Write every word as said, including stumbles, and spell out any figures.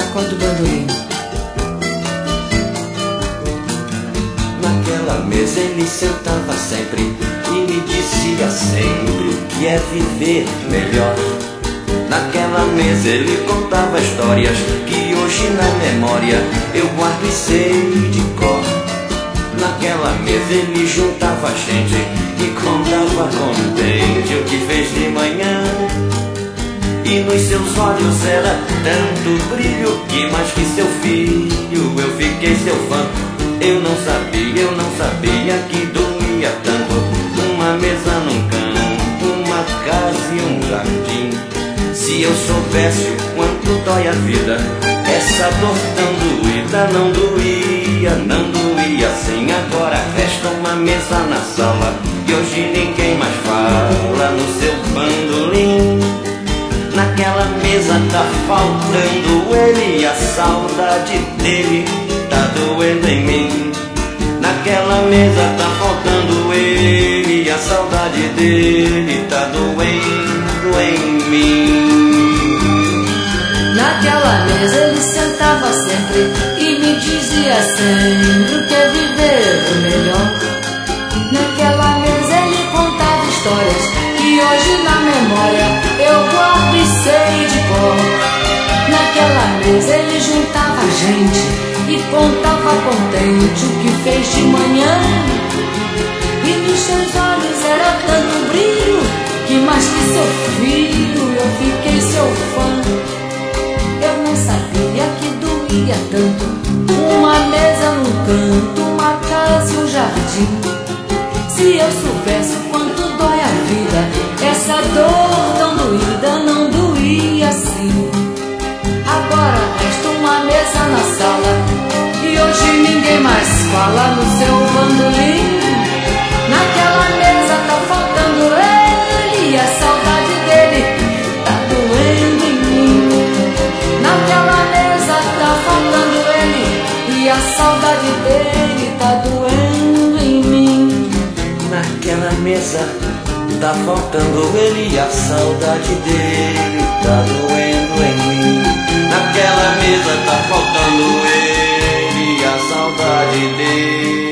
sacode o bandolim. Naquela mesa ele sentava sempre e me dizia sempre o que é viver melhor. Naquela mesa ele contava histórias que hoje na memória eu guardo e sei de cor. Naquela mesa ele juntava gente e contava contente o que fez de manhã. E nos seus olhos era tanto brilho que mais que seu filho eu fiquei seu fã. Eu não sabia, eu não sabia que doía tanto uma mesa num canto, uma casa e um jardim. Se eu soubesse o quanto dói a vida, essa dor tão doída não doía, não doía assim. Agora resta uma mesa na sala e hoje ninguém mais fala no seu bandolim. Naquela mesa tá faltando ele e a saudade dele tá doendo em mim. Naquela mesa tá faltando ele e a saudade dele tá doendo em mim. Naquela mesa ele sentava sempre e me dizia sempre o que é viver melhor. Naquela mesa ele contava histórias que hoje na memória eu guardo e sei de cor. Naquela mesa ele juntava gente e contava contente o que fez de manhã. E nos seus olhos era tanto brilho que mais que seu filho eu fiquei seu fã. Eu não sabia que doía tanto uma mesa num canto, uma casa e um jardim. Se eu soubesse o quanto dói a vida, essa dor tão doída não doía assim. Agora resta uma mesa na sala e hoje ninguém mais fala no seu bandolim. Naquela mesa tá faltando ele e a saudade dele tá doendo em mim. Naquela mesa tá faltando ele e a saudade dele tá doendo em mim. Naquela mesa tá faltando ele e a saudade dele tá doendo em mim. Naquela mesa tá faltando ele e a saudade dele